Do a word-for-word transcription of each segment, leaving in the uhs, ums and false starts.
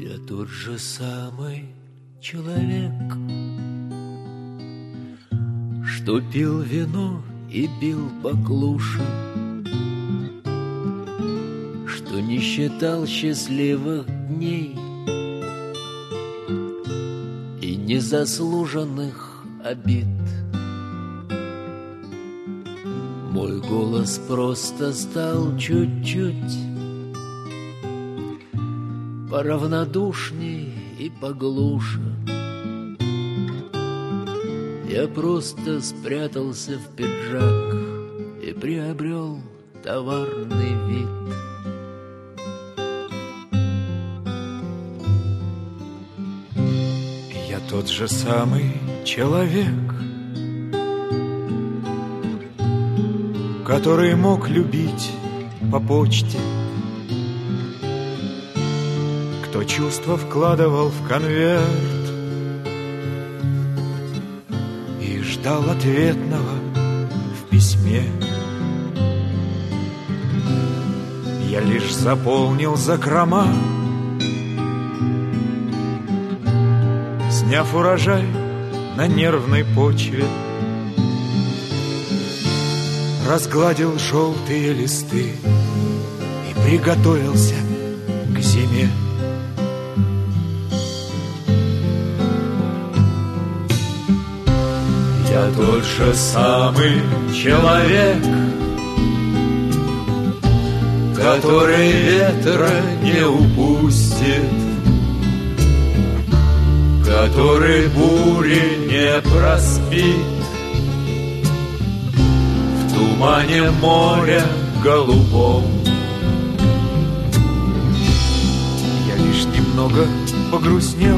Я тот же самый человек, что пил вино и бил баклуши, что не считал счастливых дней и незаслуженных обид. Мой голос просто стал чуть-чуть поравнодушней и поглуше. Я просто спрятался в пиджак и приобрел товарный вид. Я тот же самый человек, который мог любить по почте, кто чувства вкладывал в конверт и ждал ответного в письме. Я лишь заполнил закрома, сняв урожай на нервной почве, разгладил желтые листы и приготовился к зиме. Я тот же самый человек, который ветра не упустит, который бури не проспит, в тумане моря голубом. Я лишь немного погрустнел,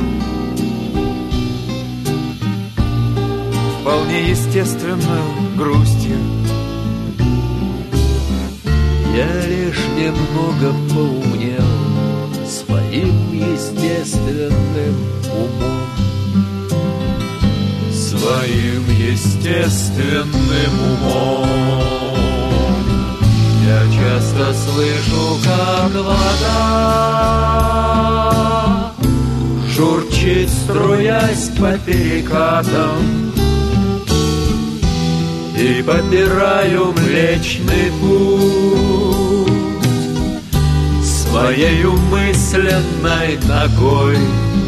вполне естественную грустью. Я лишь немного поумнел своим естественным умом, своим естественным умом. Я часто слышу, как вода журчит, струясь по перекатам, и попираю Млечный Путь своею мысленной ногой.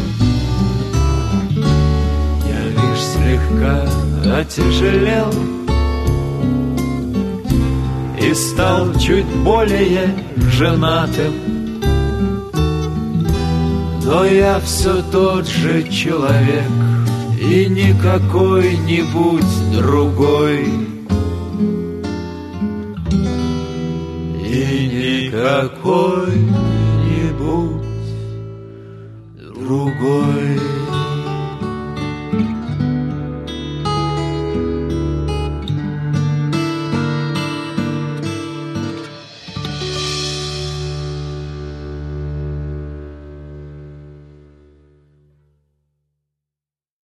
Я лишь слегка отяжелел и стал чуть более женатым, но я все тот же человек и не какой-нибудь другой, и не какой-нибудь другой.